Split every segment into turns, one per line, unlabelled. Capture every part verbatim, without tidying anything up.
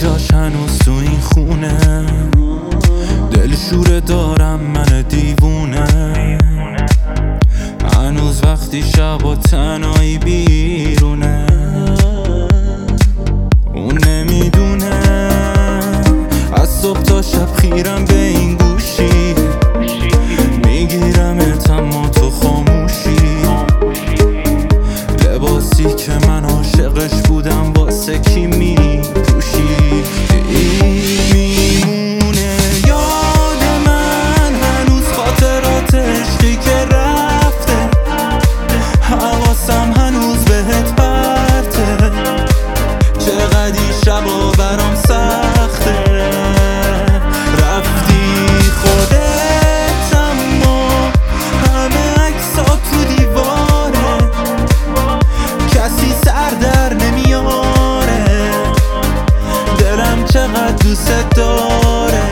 جاش هنوز تو این خونه، دلشوره دارم من دیوونه. هنوز وقتی شب و تنهایی بیرونه، اون نمیدونه از صبح تا شب خیرم به این گوشی، میگیرمت اما تو خاموشی. لباسی که من عاشقش بودم واسه کی میپوشی؟ میمونه یاد من هنوز خاطرات عشقی که رفته، حواسم هنوز بهت پرته. چقدر شبا برام سخته، رفتی خودت اما همه عکسات تو دیواره، کسی سر در نمیاره. دلم چقدر دوست داره.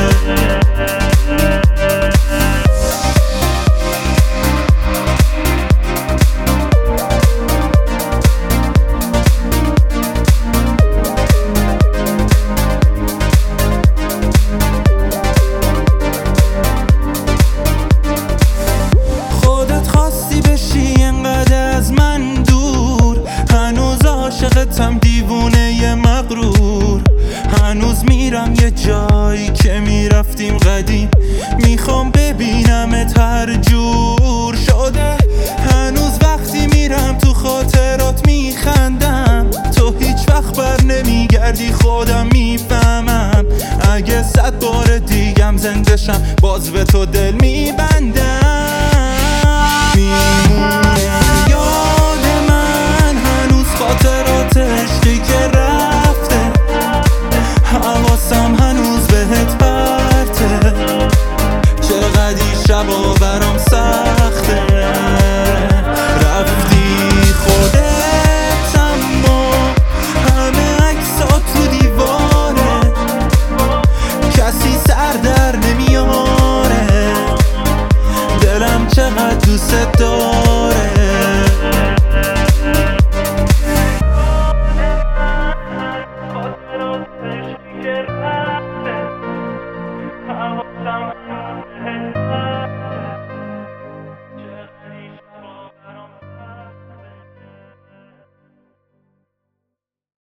عاشقتم دیوونه ی مغرور، هنوز میرم یه جایی که میرفتیم قدیم. میخوام ببینمت هر جور شده، هنوز وقتی میرم تو خاطرات میخندم. تو هیچ وقت بر نمیگردی خودم میفهمم. اگه صد بار دیگم زنده شم باز به